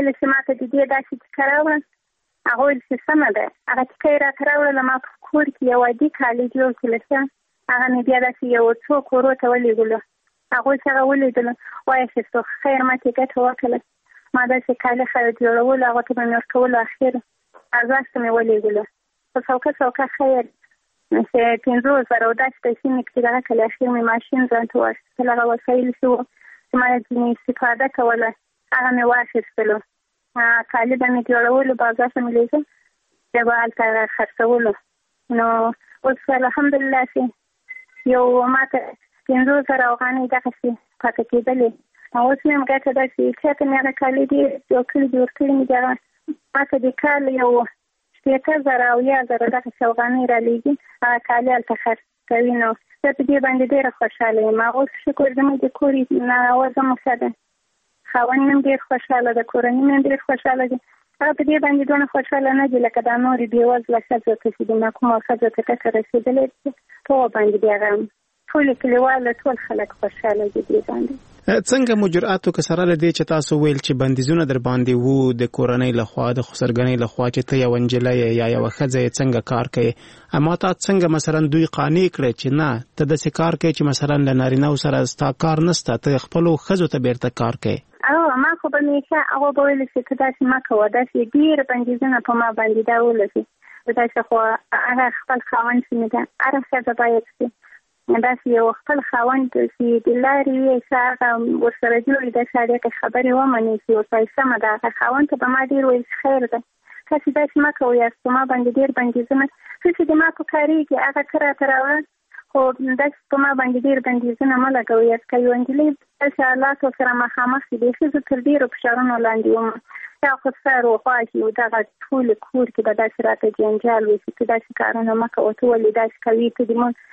ویل چې ما ته د دې داسې ټیکه راوړه. هغه ویل چې سمه ده. هغه ټیکه یې راته راوړله. ما په کور کې یو عادي کالي جوړ کړل ښه. هغه مې بیا داسې یو څو کورو ته ولېږلو. هغوی چې هغه ولیدلو وایي چې څو خیر ما ته ګټه وکړله. ما داسې کالي جوړولو هغه ته به مې ورکولو. اخر ازاس ته مې ولېږلو په څوکه خیر چې 5,000 او داسې پیسې مې کړي دغه کله. اخر مې ماشین ځان ته واخیستل. هغه وسایل چې وو چې ما ځینې استفاده کوله هغه مې واخیستلو. کالي به مې جوړولو بازار ته مې لېږل بیا به هلته خرڅولو. نو اوس الحمدلله چې یو ما ته 5,000 افغانۍ دغسې پاته کېدلې. اوس مې هم ګټه ده چې چاته مې هغه کالي ډېر جوړ کړي مې دغه ما ته د کال یو 80,000 او 1,000 دغسې افغانۍ رالیږي. هغه کالي هلته خرڅ کوي. نو زه په دې باندې ډېره خوشحاله یم. اوس شکر زموږ د کور ناوزه مو ښه ده. خاوند مې هم ډېر خوشحاله ده. کورنۍ مې هم ډېر خوشحاله دي. هغه په دې باندې دونه خوشحاله نه دي لکه دا نورې بېوزله ښځو ته چې د کومه ښځو ته ټکه رسېدلې ده. په هغه باندې بیا ټول کلیوال ټول خلک خوشحاله دي دې باندې. څنګه مو جرأت وکړ سره له دې چې تاسو ویل چې بندیزونه در باندې وو د کورنۍ لخوا د خسرګنۍ لخوا چې ته یو نجلۍ یا یو ښځه څنګه کار کوي، اما تا څنګه مثلا دوی قانع کړ چې نه ته داسې کار کوي چې مثلا له نارینه‌و سره ستا کار نشته، ته خپلو ښځو ته بیرته کار کوي؟ ما خو به همیشه هغه به ویل چې ته داسې مه کوه، داسې ډېر بندیزونه په ما باندې دا ولګي. داسې خو هغه خپل خاوند چې مې ده هره ښځه باید چې داسې یو خپل خاوند چې د لارې وي چې هغه ورسره جوړي داسې اړیکې خبرې ومني چې ورته سمه ده. هغه خاوند ته به ما ډېر ویل چې خیر ده تاسې داسې مه کوئ، یاست په ما باندې ډېر بندیزونه څه چې د ما په کارېږي هغه ته راته راوړه، خو داسې په ما باندې ډېر بندیزونه مه لګوئ. یاست که یو نجلۍ داسې حالاتو سره مخامخ شي بیخي زه تر ډېرو فشارونو لاندې وم. یا خو سر وخواږي او دغه ټول کور کې به داسې راته جنجال وي چې ته داسې کارونه مه کوه، ته ولې داسې کوي، ته د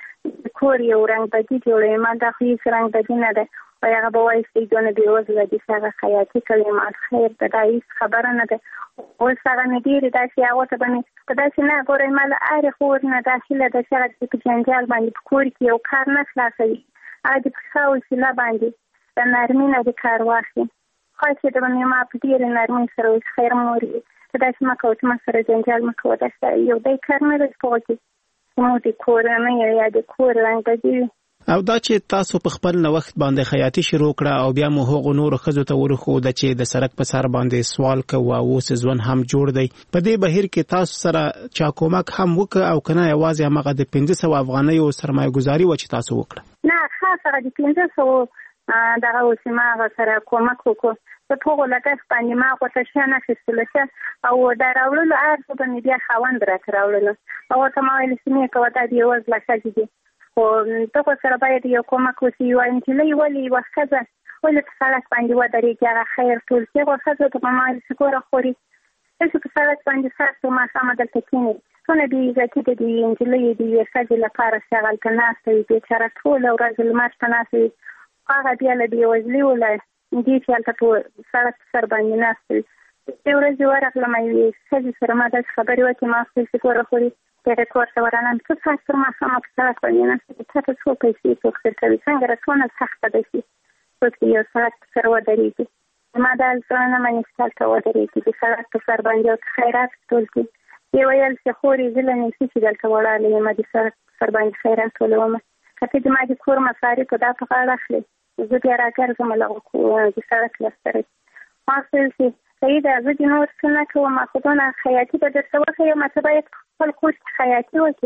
کور یو رنګ بدي جوړوي. ما دا خو هېڅ رنګ بدي نه ده. وایي هغه به وایي چې دونه بېوزله دي چې هغه خیاطي کوي. ما خیر ده دا هېڅ خبره نه ده. اوس هغه مې ډېرې داسې هغو ته به مې په داسې نه ګورئ ما له هرې خور نه دا هیله ده چې هغه دې په جنجال باندې په کور کې یو کار نه خلاصوي، هغه دې په ښه وسیله باندې د نرمي نه دې کار واخلي. خواهش یې ده به مې ما په ډېرې نرمۍ سره وایي خیر مورې ته داسې مه کوه، ته ما سره جنجال مه کوه، داسې یو دی کار نه ده چې په هغو کې زموږ د کورنۍ یا د کور رنګ بدي وي. او دا چې تاسو په خپل نوښت باندې خیاطي شروع کړه او بیا مو هغو نورو ښځو ته ورښوده چې د سړک په سر باندې سوال کوو او اوس ژوند هم جوړ دی، په دې بهیر کې تاسو سره چا کومک هم وکړ او که نه یوازې همغه د 500 افغانیو سرمایه ګزاري وه چې تاسو وکړه؟ نه خاص هغه د 500 دغه اوس ما هغه سره کومک وکړو. په هغو لګښت باندې ما غوښه شیان اخیستلو او دا راوړلو هر څه به مې بیا خاوند راته راوړلو. هغو ته ما ویل چې مې کوه دا د بېوزله ښځې دي، خو دغو سره باید یو کومک وشي. یوه نجلۍ ولې یوه ښځه ولې په سړک باندې ودرېږي هغه خیر ټول چې هغو ښځو ته به ما ویل چې ګوره خورې تاسې په سړک باندې ستاسو ماښامه دلته کښېنئ، څونه بې عزتي ده د یوې نجلۍ د یوې ښځې لپاره چې هغه هلته ناسته وي بېچاره ټوله ورځ لمر ته ناسته وي، هغه بیا له بېوزلي وله دې چې هلته په سړک په سر باندې ناسته وي. دې ورځې ورغلم یوې ښځې سره ما داسې خبرې وکړې ما خپل چې ګوره خورې دغه کور ته ورغلم څه ساعت تر ماښامه په سړک باندې ناسته دي، تا ته څو پیسې څوک درکوي، څنګه څونه سخته ده چې څوک یو سړک په سر ودرېږي. ما دا زړه نه مني چې هلته ودرېږي د سړک په سر باندې او خیرات ټول کړي. ویې ویل چې خورې زه له نږدې چې دلته ولاړه یم د سړک په سر باندې خیرات ټولومه، که ته د ما د کور مصارفو دا په غاړه اخلې زه بیا راګرځم له د سړک له سره. ما ویل چې صحیح ده زه د نور څه نه کوم، خو دونه خیاطي به درته وښیم ته باید خپل کور کې خیاطي وکړې.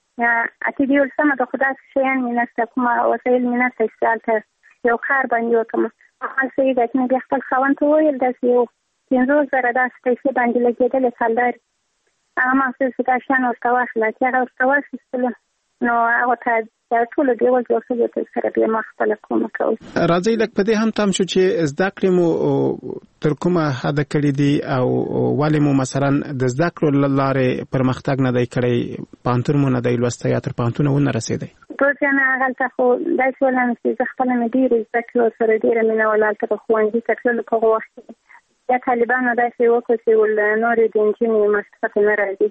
اتې دې ویل سمه ده خو داسې شیان مې نشته، کومه وسایل مې نشته چې هلته یو کار باندې وکړم. ما صحیح ده چې مې بیا خپل خاوند ته وویل داسې یو 5,000 داسې پیسې باندې لګېدلې کلدارې، هغه ما ویل چې دا شیان ورته واخله چې هغه ورته واخیستلو نو هغه ته ټولو بېوزلو ښځو ته سره بیا ما خپله کومک کوي. راځئ لږ په دې هم تم شو چې زده کړې مو تر کومه حده کړي دي او ولې مو مثلا د زده کړو له لارې پرمختګ نه دی کړی، پوهنتون مو نه دی لوستی یا تر پوهنتونه ونه رسېدی؟ ټولجانه هلته خو داسې ولم چې زه خپله مې ډېرې زده کړې ورسره ډېره مینه وله. هلته په ښوونځي ته تللو په هغه وخت کې بیا طالبانو داسې وکړو چې نورې د نجونې مکتب ته نه راځي.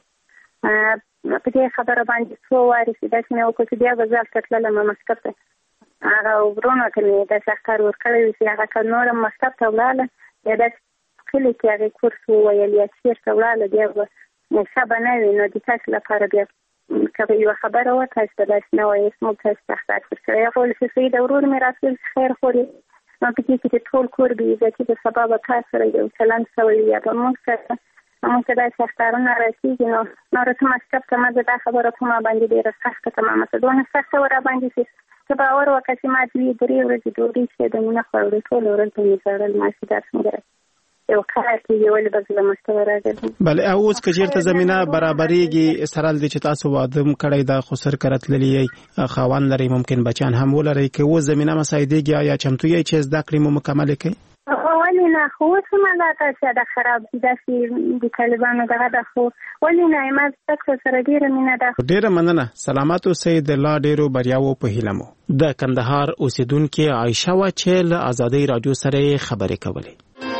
په دې خبره باندې څو وارې چې داسې مې وکړو چې بیا به زه هلته تللم مکتب ته. هغه ورونو ته مې داسې اخکار ورکړی وي چې هغه که نور هم مکتب ته ولاړله بیا داسې کلی کې هغه کورس وویل یا چیرته ولاړه بیا به شبه نه وي، نو د تاسو لپاره بیا که یو خبره و تاسو داسې نه وایي موږ تاسو ته اخطار ورکړی هغه ویل چې سید ورور مې راسل خیر خوري، نو په کې چې ټول کور به عزتي د سبا به تا سره یو چلند شوی یا به موږ ته داسې اخطارونه راسېږي، نو رسم مکتب ته ما دا خبره په ما باندې ډېره سخته تمامه شوه، دونه سخته وه راباندې چې ته باور وکړه چې ما 2-3 ورځې ډوډۍ چې د مې نه خوړلې ټوله ورځ به مې ژړل، ما چې دا څنګه یو کار کېږي ولې به زه له مکتبه راغلم. بله اوس که چېرته زمینه برابرېږي سره له دې چې تاسو واده هم کړی دا خو سرکره تللي یئ خاوند لرئ ممکن بچیان هم ولرئ که اوس زمینه مساعدېږي یا چمتو یئ چې زده کړې مو مکملې کړئ؟ ولې نه خو اوس هم دا چې دا خراب دي داسې د طالبانو دغه ده خو ولې نه ما زده کړه سره ډېره مینه ده. ډېره مننه سلامت اوسئ د لا ډېرو بریاوو په هیله مو. د کندهار اوسېدونکې عایشه وه چې له ازادۍ راډیو سره یې خبرې کولې.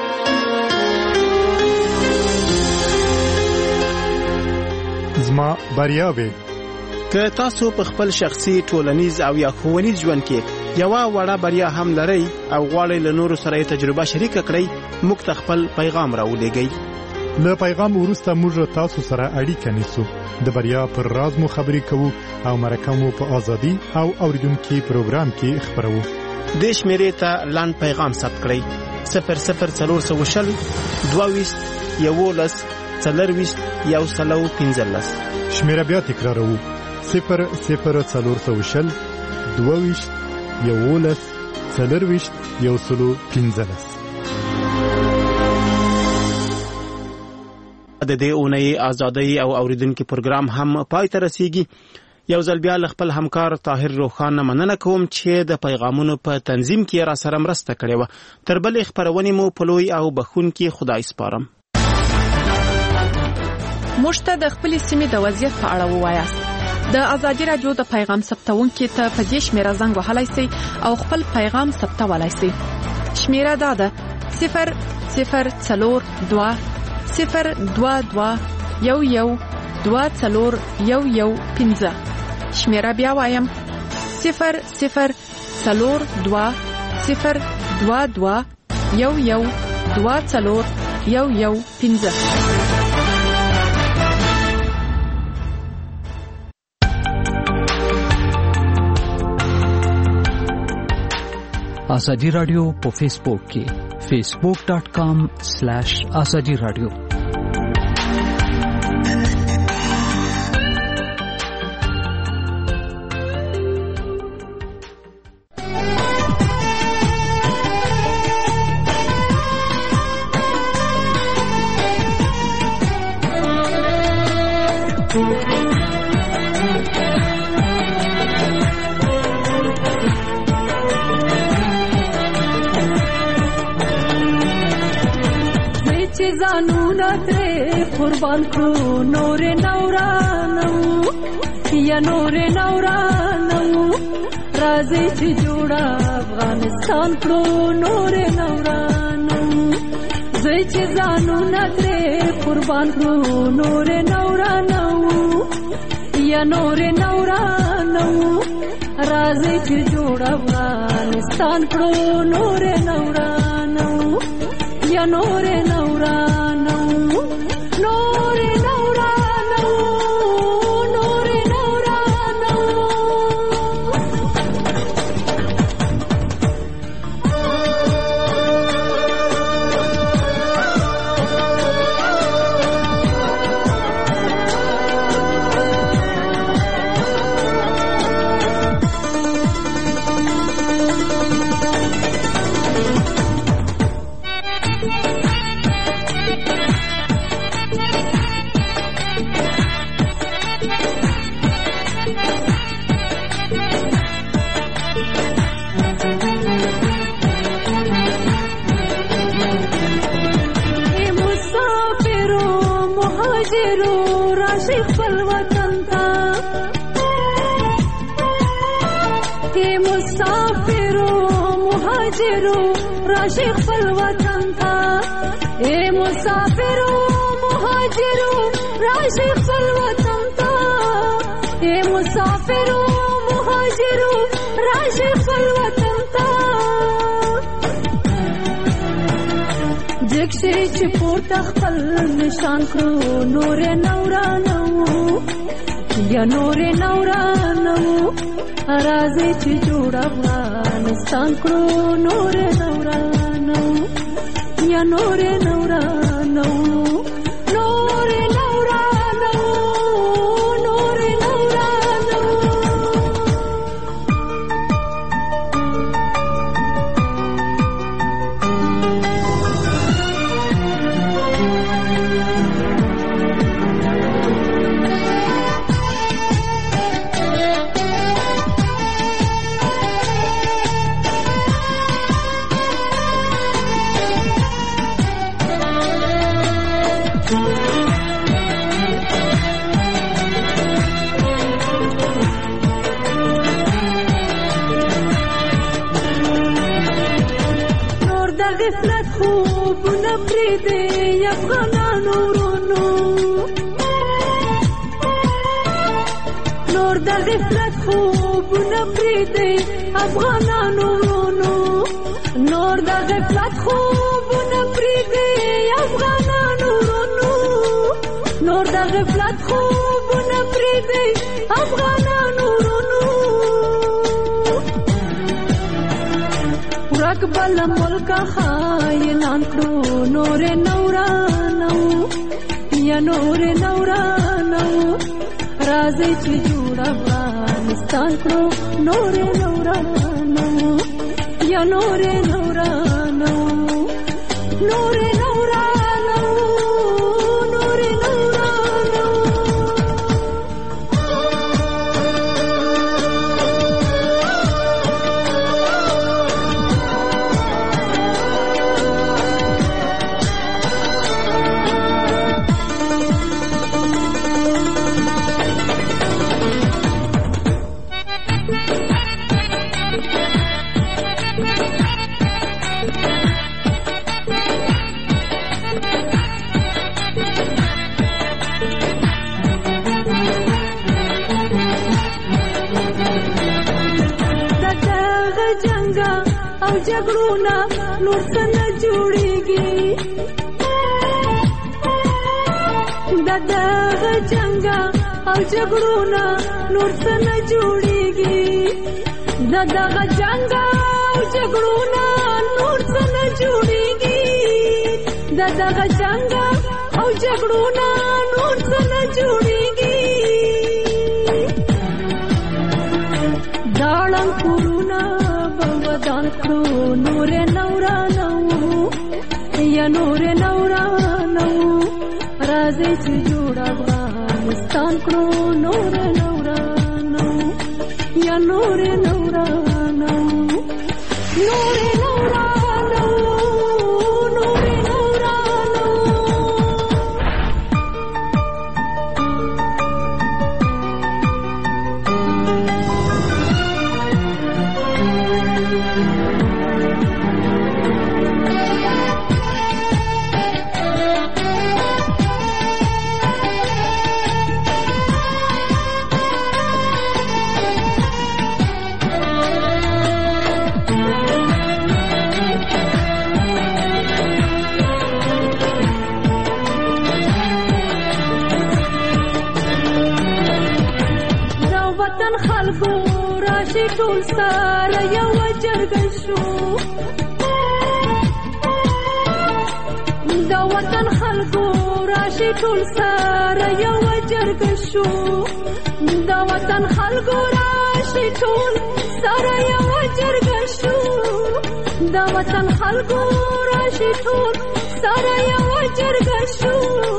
زما بریاوې که تاسو په خپل شخصي ټولنیز او یا ښوونیز ژوند کې یوه وړه بریا هم لرئ او غواړئ له نورو سره یې تجربه شریکه کړئ موږ ته خپل پیغام راولېږئ. له پیغام وروسته موږ تاسو سره اړیکه نیسو، د بریا پر راز مو خبرې کوو او مرکه مو په ازادي او اوریدونکو پروګرام کې خبرو. دې شمیرې ته لاند پیغام ثبت کړئ 00420 22 11 40 115. شمیره بیا تکراروو 00420 22 11 40 115. د دې اونۍ ازادۍ او اوریدونکو پروګرام هم پای ته رسیږي. یو ځل بیا خپل همکار طاهر روخان مننه کوم چې د پیغامونو په تنظیم کې را سره مرسته کړې و. تر بلې خبرونې مو په لوی او بخښونکي خدای سپارم. موږ ته د خپلې سیمې د وضعیت په اړه ووایاست. د ازادي راډیو د پیغام ثبتونکو ته په دې شمیره زنګ وهلای شئ او خپل پیغام ثبتولای شئ. شمیره دا ده 00420 02211241115. شمیره بیا وایم 0042011241115. آزادی رادیو په فیسبوک کې facebook.com/azadi radio. زانونا ترې قربان کړو نور نورانو یا نور نورانو راځي چې جوړه افغانستان کړو نور نورانو زه چې زانونا ترې قربان کړو نور نورانو یا نور نورانو راځي چې جوړه افغانستان کړو نور نورانو یا نور نورانو نور نورانو نور نورانو. راشي خپل وطن ته اے مسافرو مهاجرو راشي خپل وطن ته اے مسافرو مهاجرو راشي خپل وطن ته نکشي چې پورته خپل نشان کړو نور نورانو یا نور نورانو راځي چې جوړ افغانستان کړو نور نورانو یا نور نورانو نور نورانو نور نورانو غفلت خوبونه پرېږدي افغانانو ورونو نور د غفلت خوبونه پرېږدي افغانانو ورونو نور د غفلت خوبونه پرېږدي افغانانو ورونو نور د غفلت خوبونه پرېږدي افغانانو ورونو ورک بل ملک خاینان کړو نور نورانو یا نور نورانو راځي چې جوړ افغانستان کړو نور نورانو یا نور نورانو نور نورانو نور نورانو او جګړونه نور څه نه جوړېږي د دغه جنګه او جګړونه نور څه نه جوړېږي د دغه جنګه او جګړونه نور څه نه جوړېږي د دغه جنګه او جګړونه نور څه نه جوړېږي داړم کورونه ودان کړو نور نورانو یا نور نورانو راځي چې جوړ افغانستان کړو نور نورانو یا نور نورانو نور نورانو نور نورانو خلکو راشي ټول سره یو جرګه شو د وطن خلکو راشي ټول سره یو جرګه شو د وطن خلکو راشي ټول سره یو جرګه شو د وطن خلکو راشي ټول سره یو جرګه شو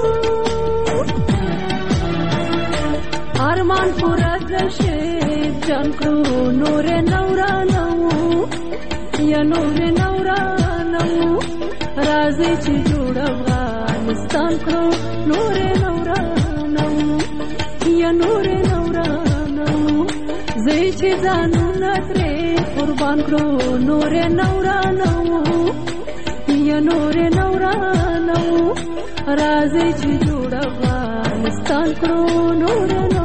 ارمان پورا شیب جان کړو نور نورانو یا نور نورانو راځي چې جوړ افغانستان کړو نور نورانو یا نور نورانو زه چې ځانونه ترې قربان کړو نور نورانو یا نور نورانو راځي چې جوړ افغانستان کړو نور